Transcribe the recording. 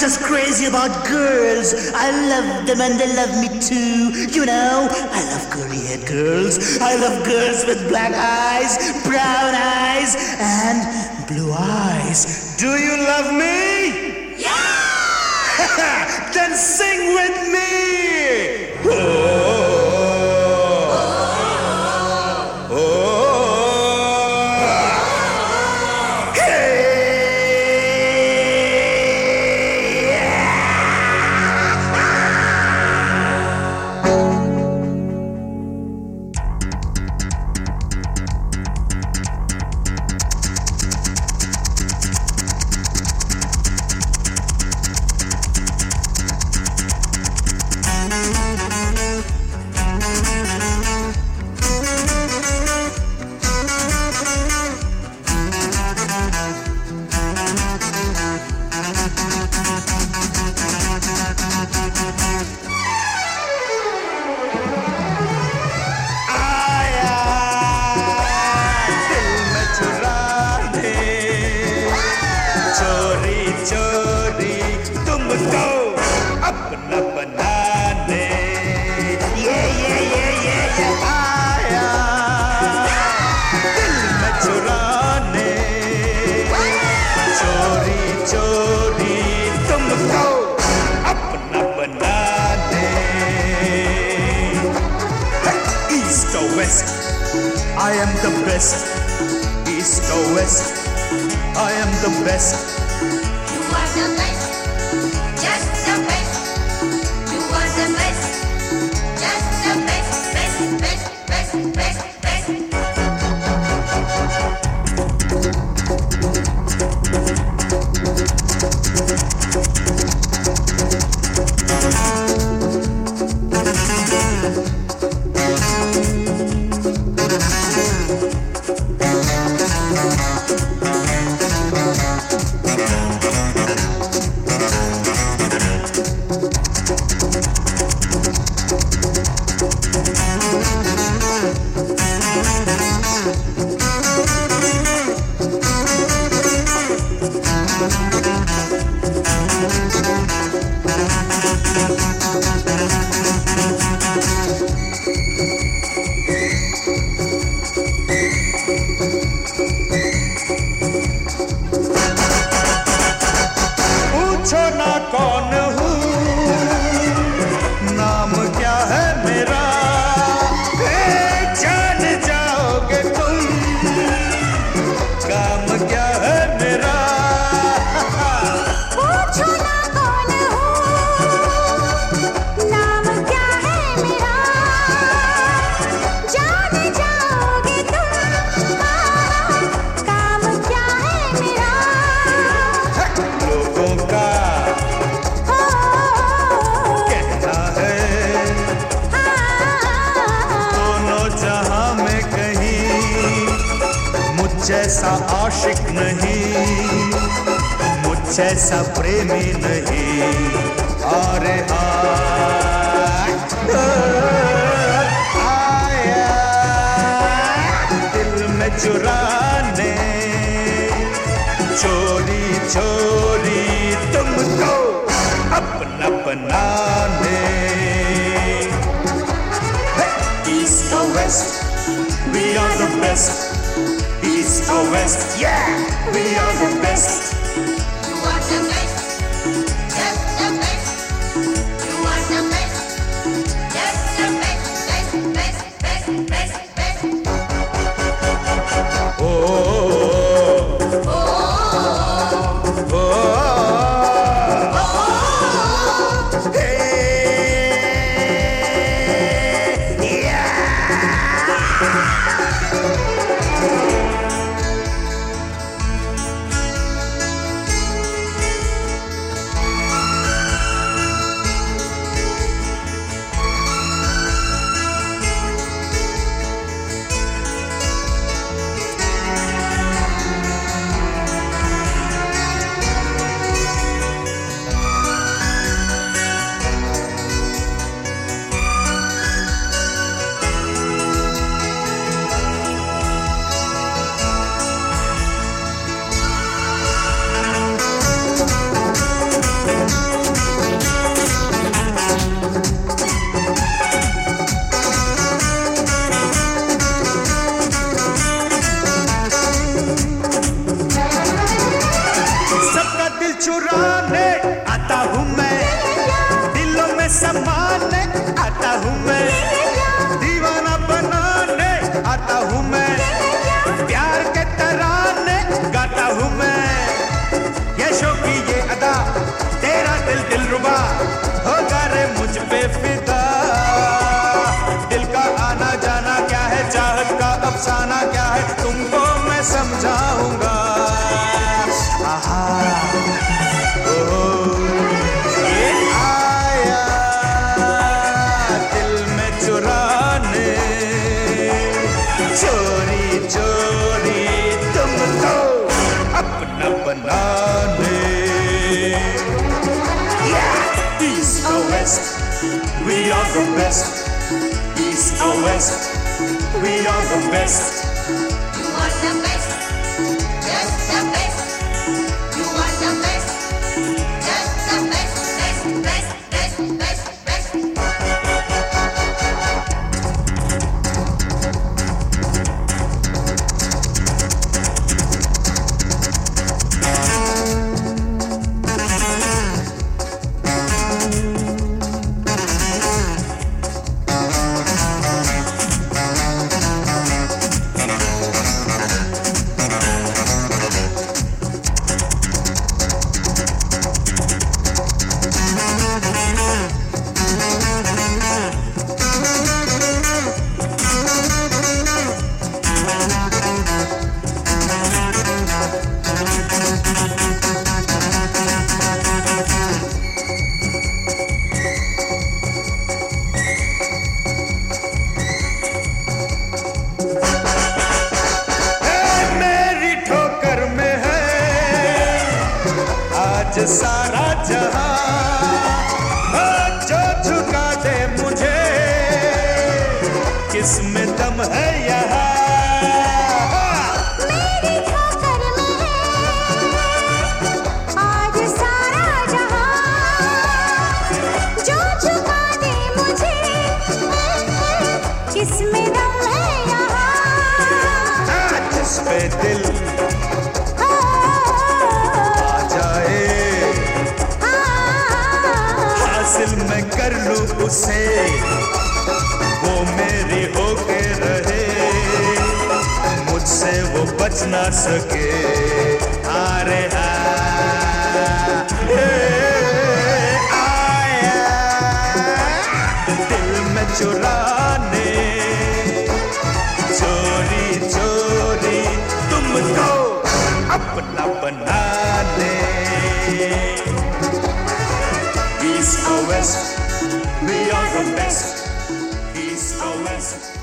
just crazy about girls. I love them and they love me too. You know, I love curly-haired girls. I love girls with black eyes, brown eyes, and blue eyes. Do you love me? Yeah! Then sing with me! I am the best. East or west, I am the best. You are the best, just the best. You are the best, just the best, best, best, best, best, best. पूछो ना कौन हूँ, नाम क्या है मेरा, जान जाओगे तुम, काम क्या है मेरा। पूछो ना कौन हूँ, नाम क्या है मेरा, जान जाओगे तुम, काम क्या है मेरा। लोगों का कहना है, दोनों जहां में कहीं मुझ जैसा आशिक नहीं, मुझ जैसा प्रेमी नहीं। अरे आया दिल में चुराने, चोरी चोरी तुमको अपना बनाने। East or west, we are the best. East or west, yeah, we are the best. You are the best, just the best. You are the best, just the best, best, best, best, best, best. Oh, Oh, oh, oh, hey, yeah. समाने आता हूँ मैं, दीवाना बनाने आता हूँ मैं, प्यार के तराने गाता हूँ मैं। ये शौकी ये अदा तेरा दिल दिलरुबा होगा रे मुझ पे फिदा। दिल का आना जाना क्या है, चाहत का अफसाना क्या है, तुमको मैं समझाऊंगा। आहा ये आया दिल में चुराने, चोरी चोरी तुमको अपना बनाने। East or West, we are the best. East or West, we are the best. You are the best, just the best. You are the best, just the best, best, best, best, best, best. सारा जहां जो झुका दे मुझे, किसमें दम है यहाँ। मेरी ठोकर में है आज सारा जहां, जो झुका दे मुझे, किसमें दम है यहाँ। जिस पे दिल हासिल मैं कर लूं उसे, वो मेरी होके रहे, मुझसे वो बच ना सके। अरे आया दिल में चुराने, चोरी चोरी तुमको अपना बनाने। East or West, we are the best. East or West.